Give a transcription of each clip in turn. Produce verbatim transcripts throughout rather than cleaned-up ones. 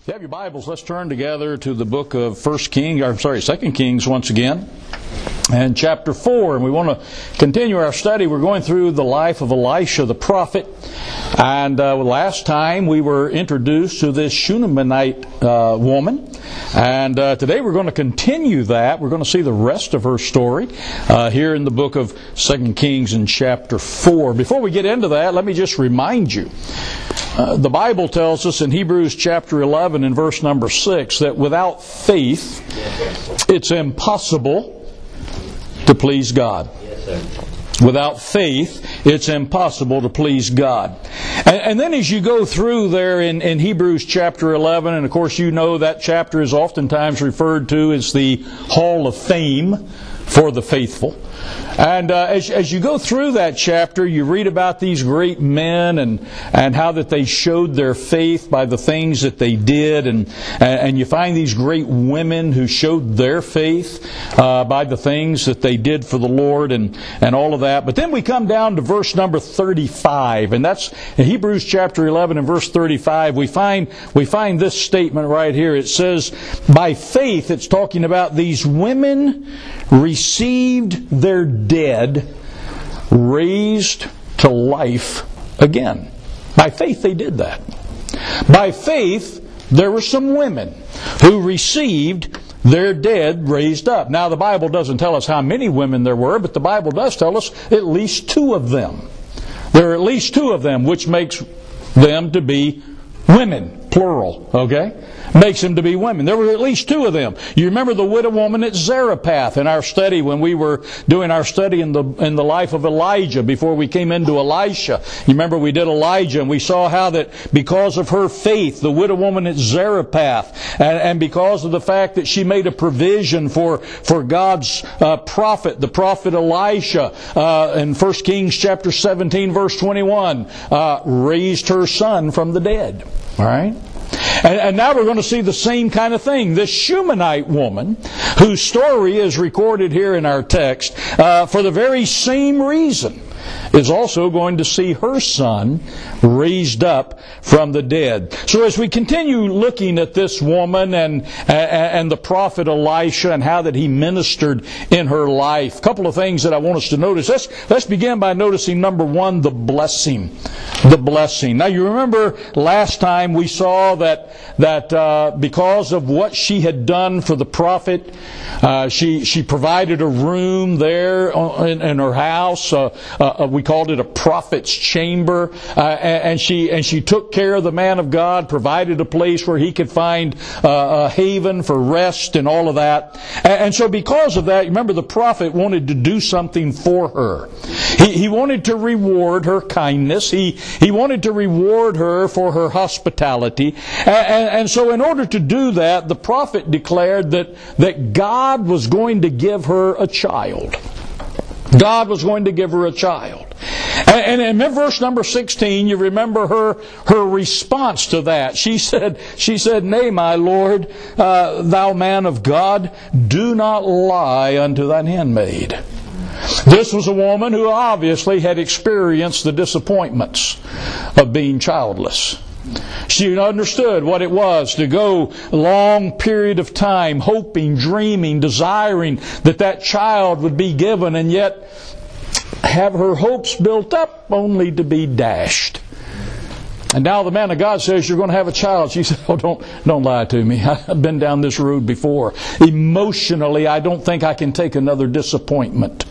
If you have your Bibles, let's turn together to the book of First Kings, I'm sorry, Second Kings once again, and chapter four. And we want to continue our study. We're going through the life of Elisha the prophet. And uh, last time we were introduced to this Shunammite uh, woman. And uh, today we're going to continue that. We're going to see the rest of her story uh, here in the book of Second Kings in chapter four. Before we get into that, let me just remind you. Uh, the Bible tells us in Hebrews chapter eleven and verse number six that without faith it's impossible to please God. Without faith, it's impossible to please God. And, and then as you go through there in, in Hebrews chapter eleven, and of course you know that chapter is oftentimes referred to as the Hall of Fame for the faithful. And uh, as, as you go through that chapter, you read about these great men and, and how that they showed their faith by the things that they did. And, and you find these great women who showed their faith uh, by the things that they did for the Lord and, and all of that. But then we come down to verse number thirty-five. And that's in Hebrews chapter eleven and verse thirty-five. We find, we find this statement right here. It says, by faith, it's talking about these women received their dead raised to life again. By faith they did that. By faith there were some women who received their dead raised up. Now the Bible doesn't tell us how many women there were, but the Bible does tell us at least two of them. There are at least two of them, which makes them to be women, plural, okay? Makes them to be women. There were at least two of them. You remember the widow woman at Zarephath in our study when we were doing our study in the in the life of Elijah before we came into Elisha. You remember we did Elijah and we saw how that because of her faith, the widow woman at Zarephath, and, and because of the fact that she made a provision for, for God's uh, prophet, the prophet Elisha, uh, in First Kings chapter seventeen verse twenty-one, uh, raised her son from the dead. All right? And, and now we're going to see the same kind of thing. This Shunammite woman, whose story is recorded here in our text, uh, for the very same reason, is also going to see her son raised up from the dead. So as we continue looking at this woman and and the prophet Elisha and how that he ministered in her life, a couple of things that I want us to notice. Let's, let's begin by noticing, number one, the blessing. The blessing. Now you remember last time we saw that that uh, because of what she had done for the prophet, uh, she she provided a room there in, in her house. Uh, uh, we called it a prophet's chamber, uh, and she and she took care of the man of God, provided a place where he could find uh, a haven for rest and all of that. And, and so because of that, remember the prophet wanted to do something for her. He, he wanted to reward her kindness. He he wanted to reward her for her hospitality. And, and, and so in order to do that, the prophet declared that, that God was going to give her a child. God was going to give her a child. And, and in verse number sixteen, you remember her her response to that. She said, she said, "Nay, my Lord, uh, thou man of God, do not lie unto thine handmaid." This was a woman who obviously had experienced the disappointments of being childless. She understood what it was to go a long period of time hoping, dreaming, desiring that that child would be given, and yet have her hopes built up only to be dashed. And now the man of God says, you're going to have a child. She said, oh, don't, don't lie to me. I've been down this road before. Emotionally, I don't think I can take another disappointment.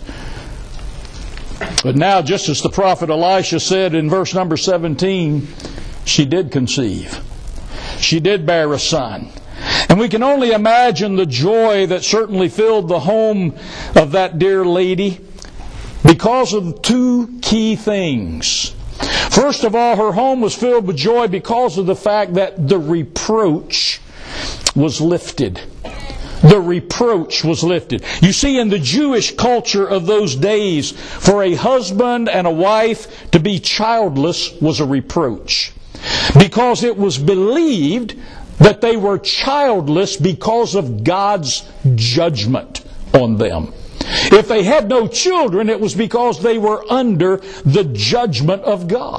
But now, just as the prophet Elisha said in verse number seventeen, she did conceive. She did bear a son. And we can only imagine the joy that certainly filled the home of that dear lady because of two key things. First of all, her home was filled with joy because of the fact that the reproach was lifted. The reproach was lifted. You see, in the Jewish culture of those days, for a husband and a wife to be childless was a reproach. Because it was believed that they were childless because of God's judgment on them. If they had no children, it was because they were under the judgment of God.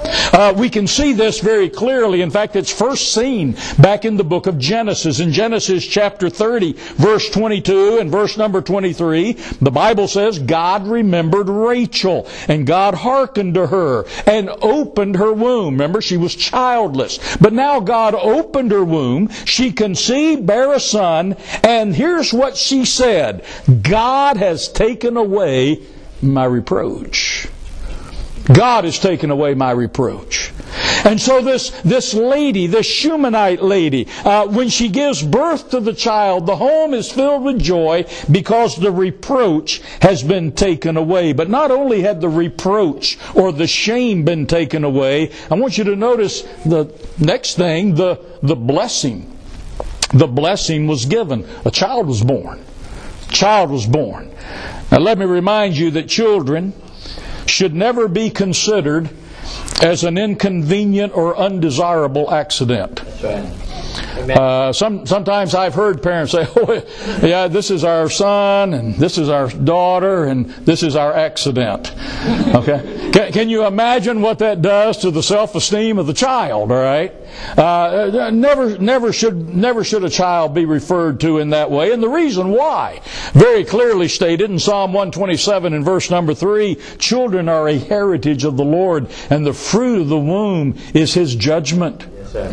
Uh, we can see this very clearly. In fact, it's first seen back in the book of Genesis. In Genesis chapter thirty, verse twenty-two and verse number twenty-three, the Bible says, God remembered Rachel, and God hearkened to her and opened her womb. Remember, she was childless. But now God opened her womb. She conceived, bare a son, and here's what she said: God has taken away my reproach. God has taken away my reproach. And so this, this lady, this Shunammite lady, uh, when she gives birth to the child, the home is filled with joy because the reproach has been taken away. But not only had the reproach or the shame been taken away, I want you to notice the next thing, the, the blessing. The blessing was given. A child was born. A child was born. Now let me remind you that children should never be considered as an inconvenient or undesirable accident. That's right. Amen. Uh, some, sometimes I've heard parents say, oh, yeah, this is our son, and this is our daughter, and this is our accident. Okay? Can, can you imagine what that does to the self-esteem of the child, all right? Uh, never, never should, never should a child be referred to in that way. And the reason why, very clearly stated in Psalm one twenty-seven and verse number three, children are a heritage of the Lord, and the fruit of the womb is His judgment.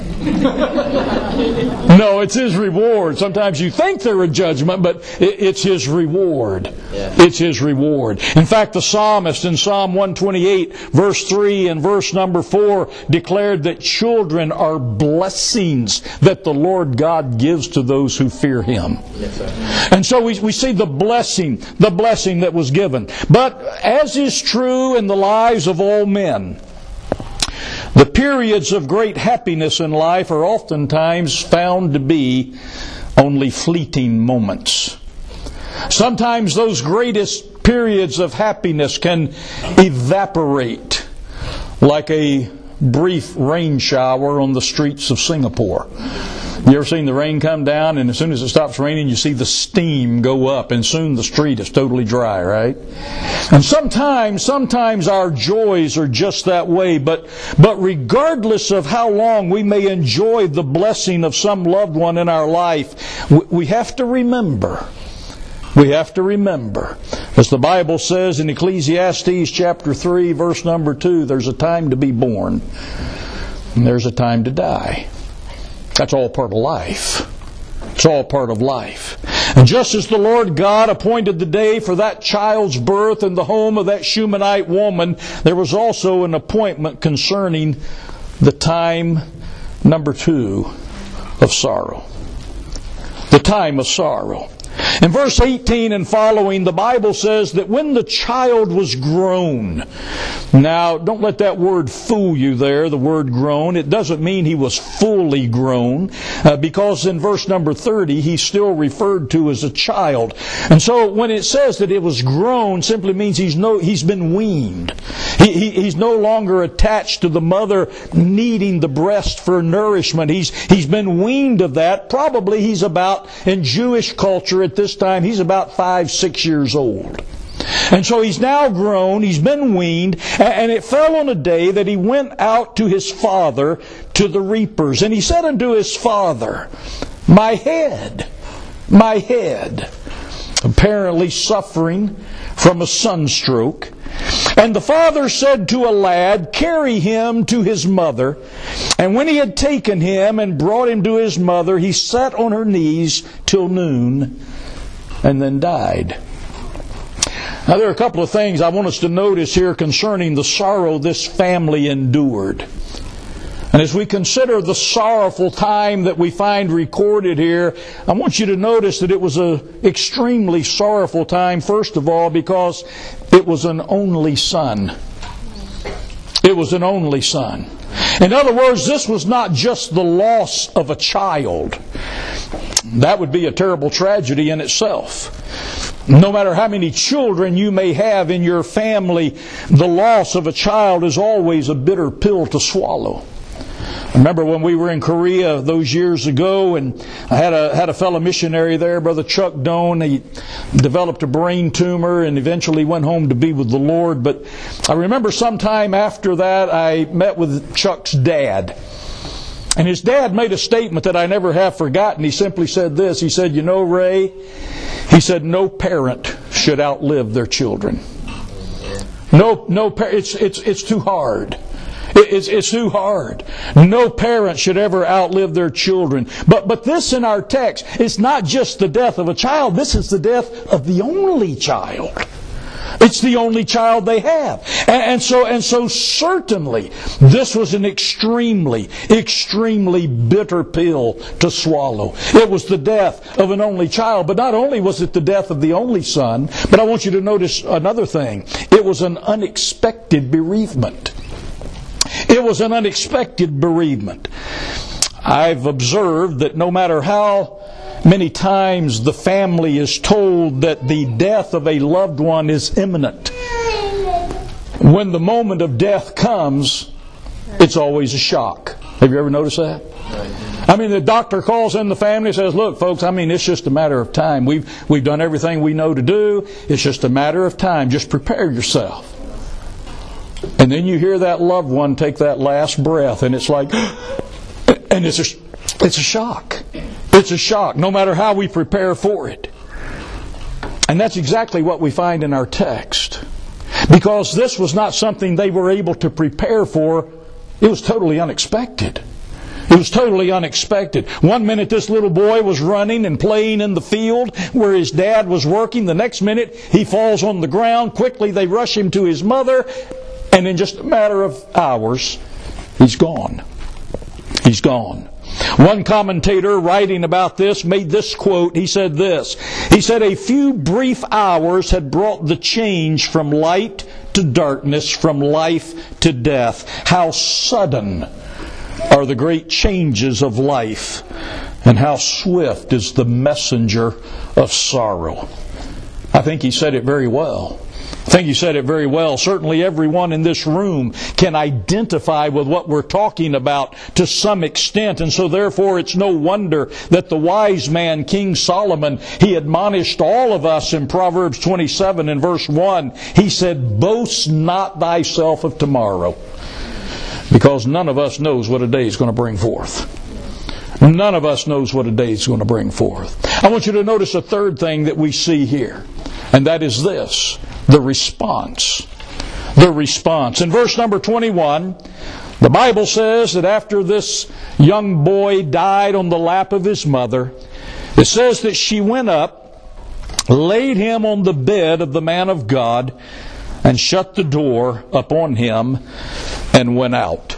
No, it's His reward. Sometimes you think they're a judgment, but it's His reward. Yeah. It's His reward. In fact, the psalmist in Psalm one twenty-eight, verse three and verse number four declared that children are blessings that the Lord God gives to those who fear Him. Yes, sir. And so we, we see the blessing, the blessing that was given. But as is true in the lives of all men, the periods of great happiness in life are oftentimes found to be only fleeting moments. Sometimes those greatest periods of happiness can evaporate like a brief rain shower on the streets of Singapore. You ever seen the rain come down, and as soon as it stops raining, you see the steam go up, and soon the street is totally dry, right? And sometimes, sometimes our joys are just that way, but, but regardless of how long we may enjoy the blessing of some loved one in our life, we have to remember, we have to remember, as the Bible says in Ecclesiastes chapter three, verse number two, there's a time to be born, and there's a time to die. That's all part of life. It's all part of life. And just as the Lord God appointed the day for that child's birth in the home of that Shunammite woman, there was also an appointment concerning the time, number two, of sorrow. The time of sorrow. In verse eighteen and following, the Bible says that when the child was grown. Now, don't let that word fool you there, the word grown. It doesn't mean he was fully grown, uh, because in verse number thirty, he's still referred to as a child. And so when it says that it was grown, simply means he's no, he's been weaned. He, he, he's no longer attached to the mother needing the breast for nourishment. He's, he's been weaned of that. Probably he's about, in Jewish culture at this time, he's about five, six years old. And so he's now grown, he's been weaned, and it fell on a day that he went out to his father to the reapers. And he said unto his father, "My head, my head," apparently suffering from a sunstroke. And the father said to a lad, "Carry him to his mother." And when he had taken him and brought him to his mother, he sat on her knees till noon, and then died. Now there are a couple of things I want us to notice here concerning the sorrow this family endured. And as we consider the sorrowful time that we find recorded here, I want you to notice that it was an extremely sorrowful time, first of all, because it was an only son. It was an only son. In other words, this was not just the loss of a child. That would be a terrible tragedy in itself. No matter how many children you may have in your family, the loss of a child is always a bitter pill to swallow. I remember when we were in Korea those years ago, and I had a had a fellow missionary there, Brother Chuck Doan. He developed a brain tumor and eventually went home to be with the Lord. But I remember sometime after that, I met with Chuck's dad. And his dad made a statement that I never have forgotten. He simply said this. He said, "You know, Ray," he said, "no parent should outlive their children. No, no, it's it's it's too hard. It's, it's too hard. No parent should ever outlive their children." But but this in our text, it's not just the death of a child. This is the death of the only child. It's the only child they have. And, and so and so certainly this was an extremely, extremely bitter pill to swallow. It was the death of an only child. But not only was it the death of the only son, but I want you to notice another thing. It was an unexpected bereavement. It was an unexpected bereavement. I've observed that no matter how many times the family is told that the death of a loved one is imminent, when the moment of death comes, it's always a shock. Have you ever noticed that? I mean, the doctor calls in the family and says, "Look, folks, I mean, it's just a matter of time. We've we've done everything we know to do. It's just a matter of time. Just prepare yourself." And then you hear that loved one take that last breath, and it's like, and it's a, it's a shock. It's a shock, no matter how we prepare for it. And that's exactly what we find in our text. Because this was not something they were able to prepare for. It was totally unexpected. It was totally unexpected. One minute this little boy was running and playing in the field where his dad was working. The next minute he falls on the ground. Quickly they rush him to his mother. And in just a matter of hours, he's gone. He's gone. One commentator writing about this made this quote. He said this. He said, "A few brief hours had brought the change from light to darkness, from life to death. How sudden are the great changes of life, and how swift is the messenger of sorrow." I think he said it very well. I think you said it very well. Certainly everyone in this room can identify with what we're talking about to some extent. And so therefore it's no wonder that the wise man, King Solomon, he admonished all of us in Proverbs twenty-seven and verse one. He said, "Boast not thyself of tomorrow," because none of us knows what a day is going to bring forth. None of us knows what a day is going to bring forth. I want you to notice a third thing that we see here, and that is this. The response. The response. In verse number twenty-one, the Bible says that after this young boy died on the lap of his mother, it says that she went up, laid him on the bed of the man of God, and shut the door upon him, and went out.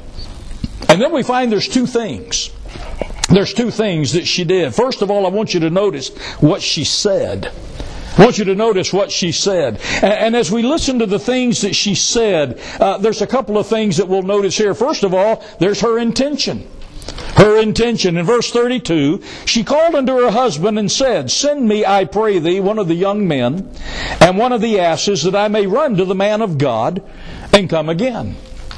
And then we find there's two things. There's two things that she did. First of all, I want you to notice what she said. I want you to notice what she said. And, and as we listen to the things that she said, uh, there's a couple of things that we'll notice here. First of all, there's her intention. Her intention. In verse thirty-two, she called unto her husband and said, "Send me, I pray thee, one of the young men, and one of the asses, that I may run to the man of God, and come again."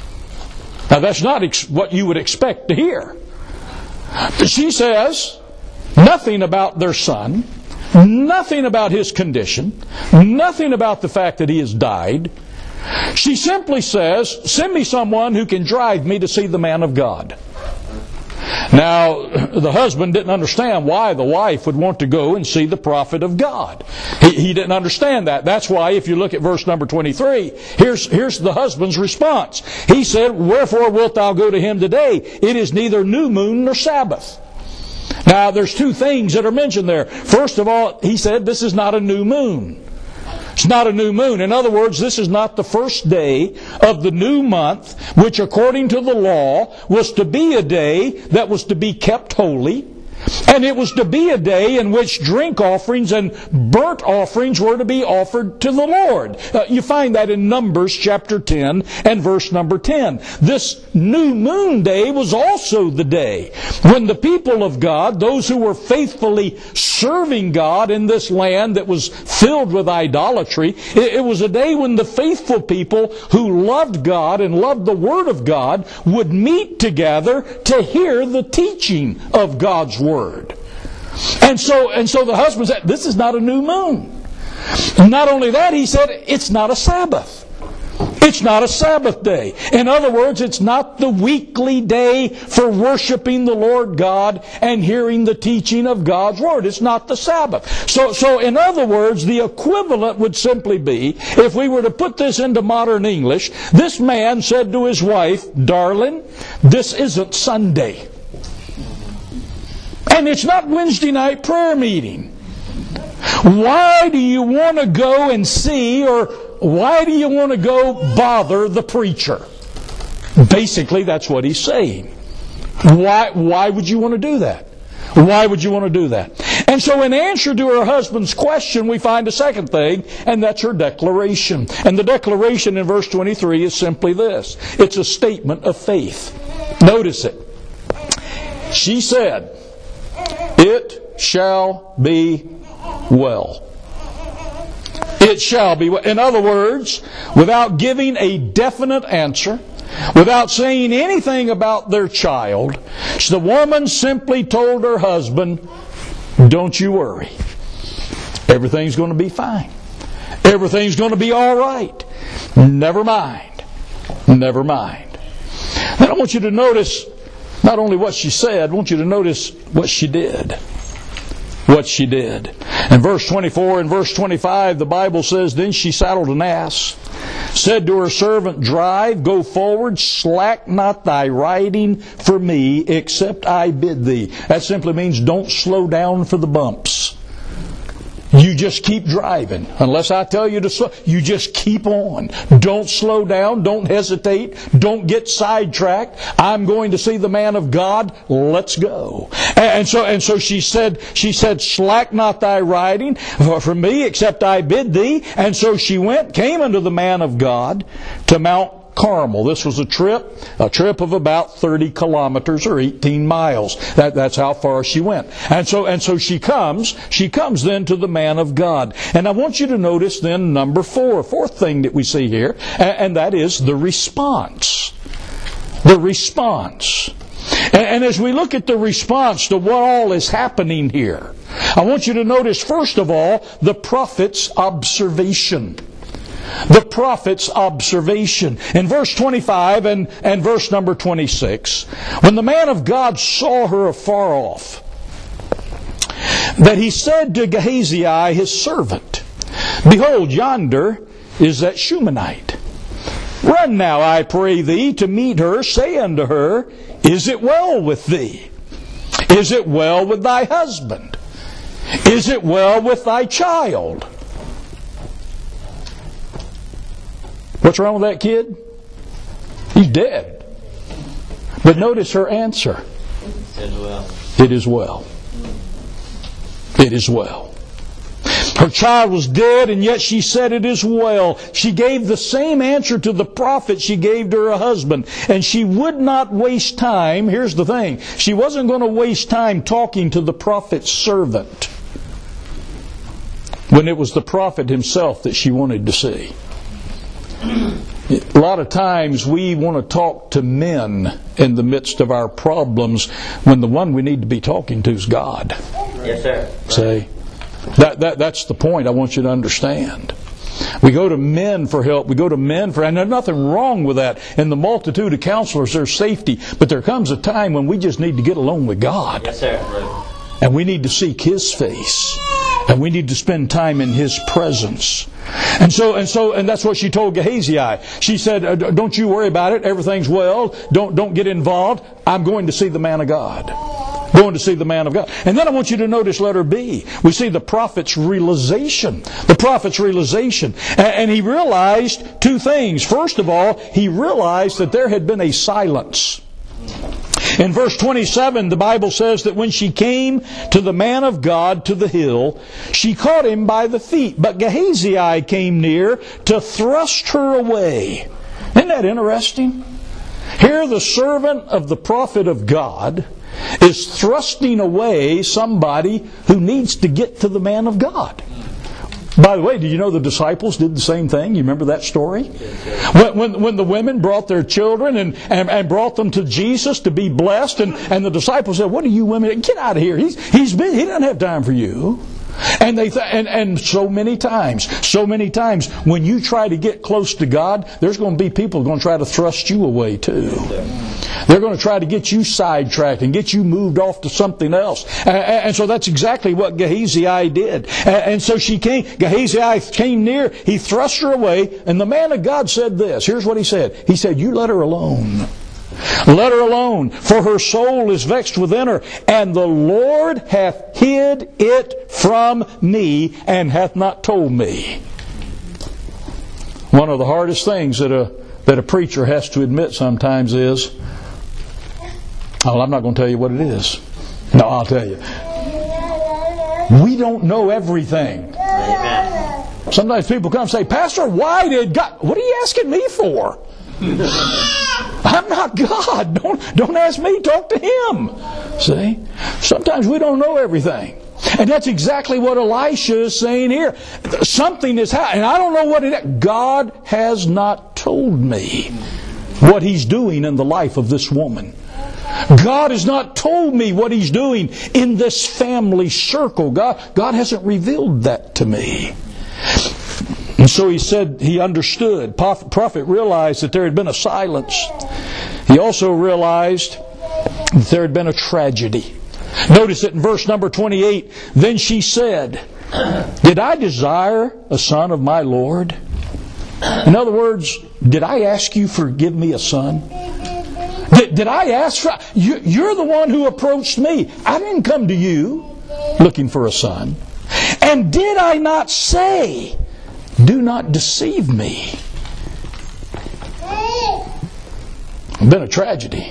Now that's not ex- what you would expect to hear. She says nothing about their son, nothing about his condition, nothing about the fact that he has died. She simply says, "Send me someone who can drive me to see the man of God." Now, the husband didn't understand why the wife would want to go and see the prophet of God. He, he didn't understand that. That's why, if you look at verse number twenty-three, here's, here's the husband's response. He said, "Wherefore wilt thou go to him today? It is neither new moon nor Sabbath." Now, there's two things that are mentioned there. First of all, he said, this is not a new moon. It's not a new moon. In other words, this is not the first day of the new month, which according to the law was to be a day that was to be kept holy. And it was to be a day in which drink offerings and burnt offerings were to be offered to the Lord. Uh, you find that in Numbers chapter ten and verse number ten. This new moon day was also the day when the people of God, those who were faithfully serving God in this land that was filled with idolatry, it, it was a day when the faithful people who loved God and loved the Word of God would meet together to hear the teaching of God's Word. And so, and so the husband said, this is not a new moon. Not only that, he said, it's not a Sabbath. It's not a Sabbath day. In other words, it's not the weekly day for worshiping the Lord God and hearing the teaching of God's Word. It's not the Sabbath. So, so in other words, the equivalent would simply be, if we were to put this into modern English, this man said to his wife, darling, this isn't Sunday. And it's not Wednesday night prayer meeting. Why do you want to go and see, or why do you want to go bother the preacher? Basically, that's what he's saying. Why, why would you want to do that? Why would you want to do that? And so in answer to her husband's question, we find a second thing, and that's her declaration. And the declaration in verse twenty-three is simply this. It's a statement of faith. Notice it. She said, it shall be well. It shall be well. In other words, without giving a definite answer, without saying anything about their child, the woman simply told her husband, don't you worry. Everything's going to be fine. Everything's going to be all right. Never mind. Never mind. Then I want you to notice not only what she said, I want you to notice what she did. What she did. In verse twenty-four and verse twenty-five, the Bible says, then she saddled an ass, said to her servant, drive, go forward, slack not thy riding for me, except I bid thee. That simply means don't slow down for the bumps. You just keep driving. Unless I tell you to slow, you just keep on. Don't slow down. Don't hesitate. Don't get sidetracked. I'm going to see the man of God. Let's go. And so, and so she said, she said, slack not thy riding for me, except I bid thee. And so she went, came unto the man of God to Mount Carmel. This was a trip, a trip of about thirty kilometers or eighteen miles. That, that's how far she went. And so, and so she comes, she comes then to the man of God. And I want you to notice then number four, fourth thing that we see here, and, and that is the response. The response. And, and as we look at the response to what all is happening here, I want you to notice first of all, the prophet's observation. The prophet's observation. In verse twenty-five and, and verse number twenty-six, when the man of God saw her afar off, that he said to Gehazi his servant, behold, yonder is that Shunammite. Run now, I pray thee, to meet her. Say unto her, is it well with thee? Is it well with thy husband? Is it well with thy child? What's wrong with that kid? He's dead. But notice her answer. It is well. It is well. Her child was dead, and yet she said it is well. She gave the same answer to the prophet she gave to her husband. And she would not waste time. Here's the thing. She wasn't going to waste time talking to the prophet's servant when it was the prophet himself that she wanted to see. A lot of times we want to talk to men in the midst of our problems when the one we need to be talking to is God. Yes, sir. See? That, that, that's the point I want you to understand. We go to men for help. We go to men for... And there's nothing wrong with that. In the multitude of counselors, there's safety. But there comes a time when we just need to get alone with God. Yes, sir. And we need to seek His face. And we need to spend time in His presence. And so, and so, and that's what she told Gehazi. She said, don't you worry about it. Everything's well. Don't, don't get involved. I'm going to see the man of God. Going to see the man of God. And then I want you to notice letter B. We see the prophet's realization. The prophet's realization. And he realized two things. First of all, he realized that there had been a silence. In verse twenty-seven, the Bible says that when she came to the man of God to the hill, she caught him by the feet. But Gehazi came near to thrust her away. Isn't that interesting? Here the servant of the prophet of God is thrusting away somebody who needs to get to the man of God. By the way, do you know the disciples did the same thing? You remember that story? When, when, when the women brought their children and, and, and brought them to Jesus to be blessed, and, and the disciples said, "What are you women? Get out of here. He's, he's been, he doesn't have time for you." And they th- and, and so many times, so many times, when you try to get close to God, there's going to be people going to try to thrust you away too. They're going to try to get you sidetracked and get you moved off to something else. And, and so that's exactly what Gehazi did. And, and so she came, Gehazi came near, he thrust her away, and the man of God said this. Here's what he said. He said, "You let her alone. Let her alone, for her soul is vexed within her, and the Lord hath hid it from me, and hath not told me." One of the hardest things that a that a preacher has to admit sometimes is, oh, I'm not going to tell you what it is. No, I'll tell you. We don't know everything. Amen. Sometimes people come and say, "Pastor, why did God..." What are you asking me for? I'm not God. Don't, don't ask me. Talk to Him. See? Sometimes we don't know everything. And that's exactly what Elisha is saying here. Something is happening. And I don't know what it is. God has not told me what He's doing in the life of this woman. God has not told me what He's doing in this family circle. God, God hasn't revealed that to me. And so he said he understood. Prophet realized that there had been a silence. He also realized that there had been a tragedy. Notice it in verse number twenty-eight. Then she said, "Did I desire a son of my Lord?" In other words, did I ask you for give me a son? Did, did I ask for... You, you're the one who approached me. I didn't come to you looking for a son. And did I not say... Do not deceive me. It's been a tragedy.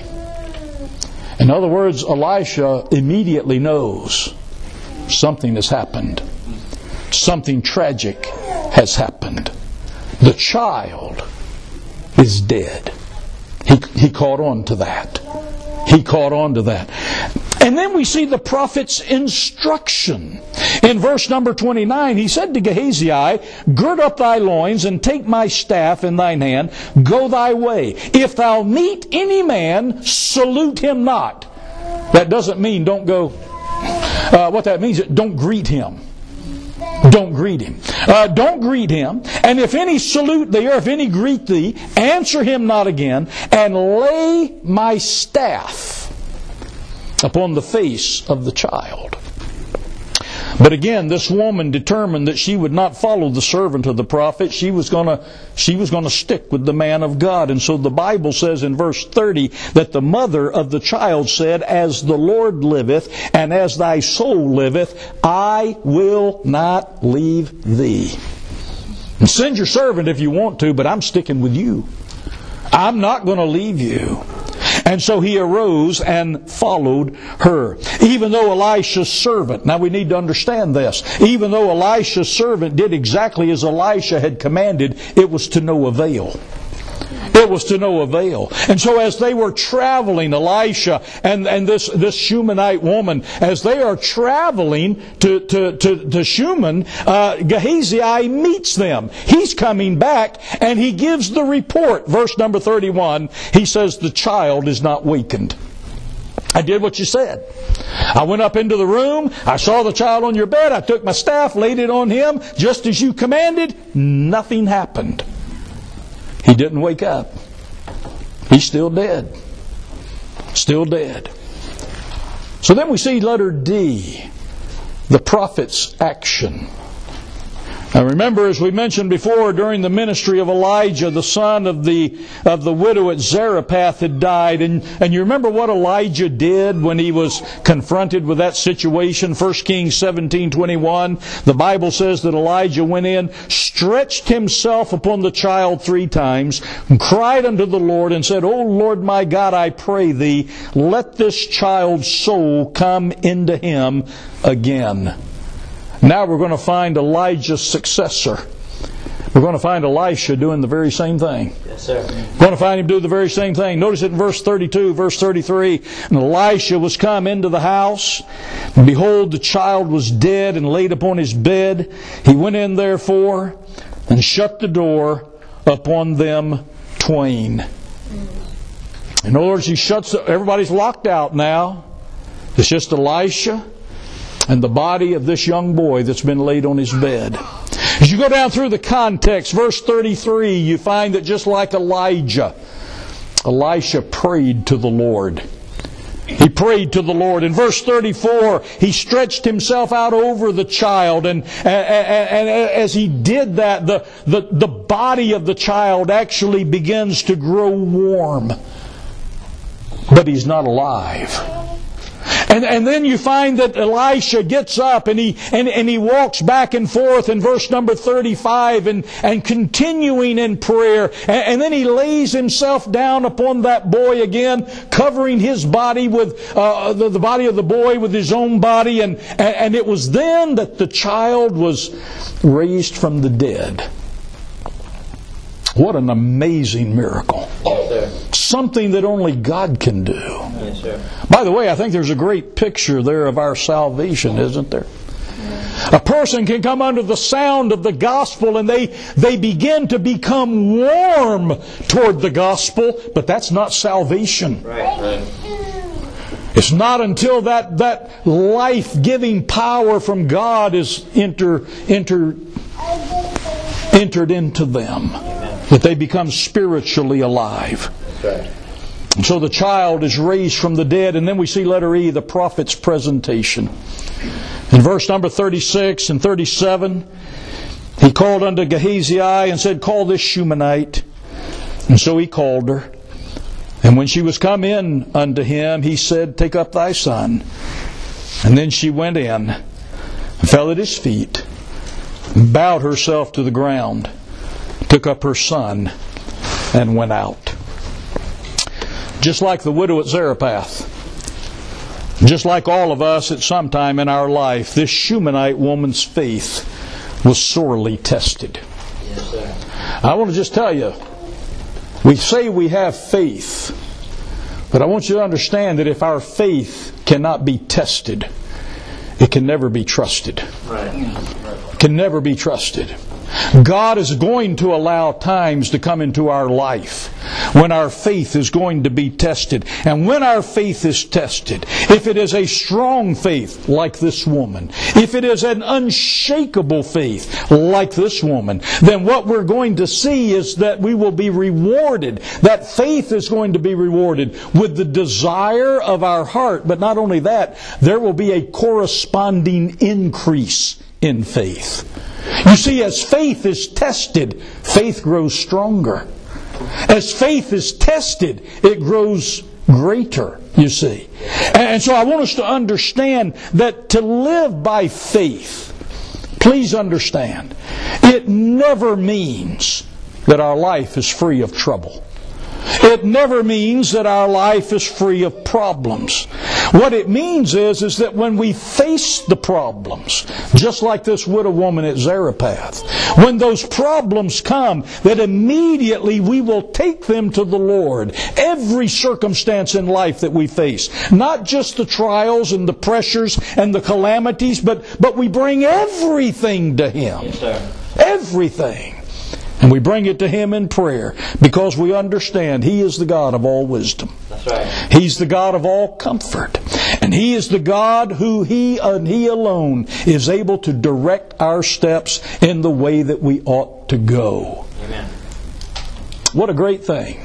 In other words, Elisha immediately knows something has happened. Something tragic has happened. The child is dead. He, he caught on to that. He caught on to that. And then we see the prophet's instruction. In verse number twenty-nine, he said to Gehazi, "Gird up thy loins, and take my staff in thine hand. Go thy way. If thou meet any man, salute him not." That doesn't mean don't go... Uh, what that means is don't greet him. Don't greet him. Uh, don't greet him. And if any salute thee, or if any greet thee, answer him not again, and lay my staff upon the face of the child. But again, this woman determined that she would not follow the servant of the prophet. She was going to, she was going to stick with the man of God. And so the Bible says in verse thirty that the mother of the child said, "As the Lord liveth, and as thy soul liveth, I will not leave thee." And send your servant if you want to, but I'm sticking with you. I'm not going to leave you. And so he arose and followed her. Even though Elisha's servant, now we need to understand this, even though Elisha's servant did exactly as Elisha had commanded, it was to no avail. It was to no avail. And so as they were traveling, Elisha and, and this, this Shunammite woman, as they are traveling to, to, to, to Shunem, uh, Gehazi meets them. He's coming back and he gives the report. Verse number thirty-one, he says, "The child is not wakened." I did what you said. I went up into the room. I saw the child on your bed. I took my staff, laid it on him, just as you commanded. Nothing happened. He didn't wake up. He's still dead. Still dead. So then we see letter D, the prophet's action. Now remember, as we mentioned before, during the ministry of Elijah, the son of the of the widow at Zarephath had died. And, and you remember what Elijah did when he was confronted with that situation? First Kings seventeen twenty-one. The Bible says that Elijah went in, stretched himself upon the child three times, and cried unto the Lord and said, "O Lord my God, I pray thee, let this child's soul come into him again." Now we're going to find Elijah's successor. we're going to find Elisha doing the very same thing. Yes, sir. We're going to find him do the very same thing. Notice it in verse thirty-two, verse thirty-three. And Elisha was come into the house, and behold, the child was dead and laid upon his bed. He went in therefore and shut the door upon them twain. In other words, he shuts, everybody's locked out now. It's just Elisha and the body of this young boy that's been laid on his bed. As you go down through the context, verse thirty-three, you find that just like Elijah, Elisha prayed to the Lord. He prayed to the Lord. In verse thirty-four, he stretched himself out over the child, and, and, and as he did that, the, the, the body of the child actually begins to grow warm. But he's not alive. And, and then you find that Elisha gets up and he and, and he walks back and forth in verse number thirty-five and, and continuing in prayer. And, and then he lays himself down upon that boy again, covering his body with uh, the, the body of the boy with his own body. And, and, and it was then that the child was raised from the dead. What an amazing miracle. Yes, sir. Something that only God can do. Yes, sir. By the way, I think there's a great picture there of our salvation, isn't there? A person can come under the sound of the gospel and they, they begin to become warm toward the gospel, but that's not salvation. Right, right. It's not until that, that life-giving power from God is enter, enter, entered into them that they become spiritually alive. Right. And so the child is raised from the dead, and then we see letter E, the prophet's presentation. In verse number thirty-six and thirty-seven, he called unto Gehazi and said, Call this Shunammite. And so he called her. And when she was come in unto him, he said, Take up thy son. And then she went in and fell at his feet, and bowed herself to the ground, took up her son, and went out. Just like the widow at Zarephath, just like all of us at some time in our life, this Shunammite woman's faith was sorely tested. Yes, sir. I want to just tell you, we say we have faith, but I want you to understand that if our faith cannot be tested, it can never be trusted. Right. It can never be trusted. God is going to allow times to come into our life when our faith is going to be tested. And when our faith is tested, if it is a strong faith like this woman, if it is an unshakable faith like this woman, then what we're going to see is that we will be rewarded. That faith is going to be rewarded with the desire of our heart. But not only that, there will be a corresponding increase in faith. You see, as faith is tested, faith grows stronger. As faith is tested, it grows greater, you see. And so I want us to understand that to live by faith, please understand, it never means that our life is free of trouble. It never means that our life is free of problems. What it means is, is that when we face the problems, just like this widow woman at Zarephath, when those problems come, that immediately we will take them to the Lord. Every circumstance in life that we face, not just the trials and the pressures and the calamities, but, but we bring everything to Him. Yes, sir. Everything. And we bring it to Him in prayer because we understand He is the God of all wisdom. That's right. He's the God of all comfort. And He is the God who He and He alone is able to direct our steps in the way that we ought to go. Amen. What a great thing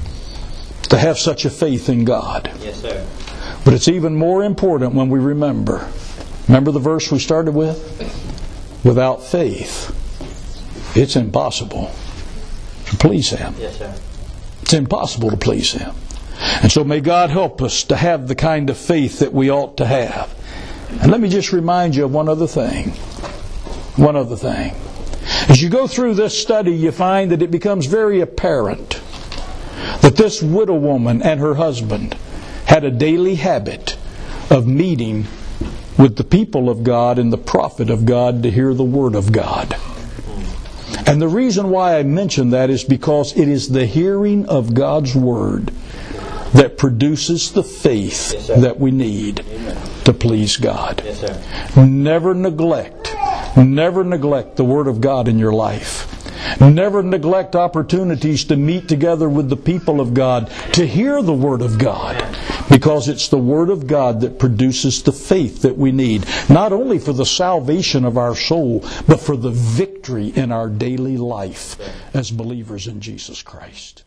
to have such a faith in God. Yes, sir. But it's even more important when we remember. Remember the verse we started with? Without faith, it's impossible to please Him. Yes, sir. It's impossible to please Him. And so may God help us to have the kind of faith that we ought to have. And let me just remind you of one other thing. One other thing. As you go through this study, you find that it becomes very apparent that this widow woman and her husband had a daily habit of meeting with the people of God and the prophet of God to hear the Word of God. And the reason why I mention that is because it is the hearing of God's Word that produces the faith Yes, sir. that we need Amen. to please God. Yes, sir. Never neglect, never neglect the Word of God in your life. Never neglect opportunities to meet together with the people of God, to hear the Word of God, because it's the Word of God that produces the faith that we need, not only for the salvation of our soul, but for the victory in our daily life as believers in Jesus Christ.